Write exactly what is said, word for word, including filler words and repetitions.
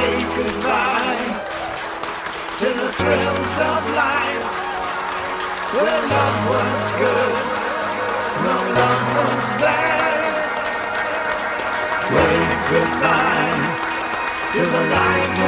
goodbye to the thrills of life, where love was good, no love was bad. Wave goodbye to the life